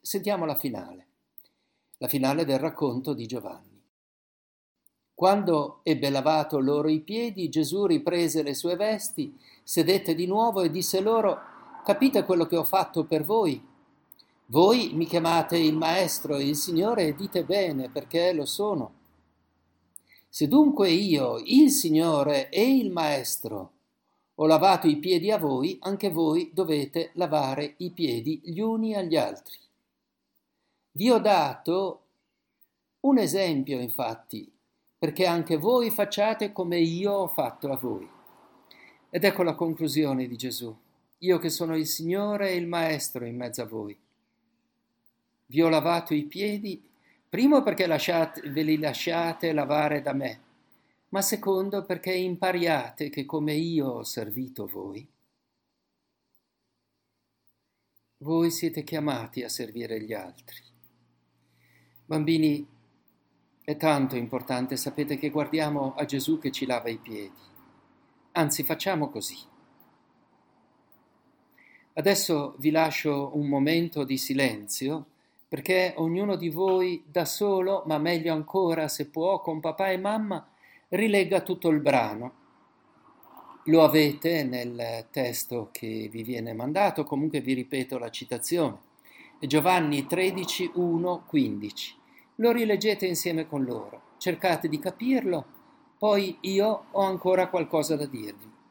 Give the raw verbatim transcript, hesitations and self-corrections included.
Sentiamo la finale, la finale del racconto di Giovanni. Quando ebbe lavato loro i piedi, Gesù riprese le sue vesti, sedette di nuovo e disse loro: «Capite quello che ho fatto per voi? Voi mi chiamate il Maestro e il Signore e dite bene, perché lo sono. Se dunque io, il Signore e il Maestro, ho lavato i piedi a voi, anche voi dovete lavare i piedi gli uni agli altri. Vi ho dato un esempio, infatti, perché anche voi facciate come io ho fatto a voi». Ed ecco la conclusione di Gesù: «Io che sono il Signore e il Maestro in mezzo a voi. Vi ho lavato i piedi, primo perché lasciate, ve li lasciate lavare da me, ma secondo perché impariate che come io ho servito voi, voi siete chiamati a servire gli altri». Bambini, è tanto importante, sapete, che guardiamo a Gesù che ci lava i piedi. Anzi, facciamo così. Adesso vi lascio un momento di silenzio perché ognuno di voi da solo, ma meglio ancora se può con papà e mamma, rilegga tutto il brano. Lo avete nel testo che vi viene mandato, comunque vi ripeto la citazione. È Giovanni tredici, uno, quindici. Lo rileggete insieme con loro, cercate di capirlo, poi io ho ancora qualcosa da dirvi.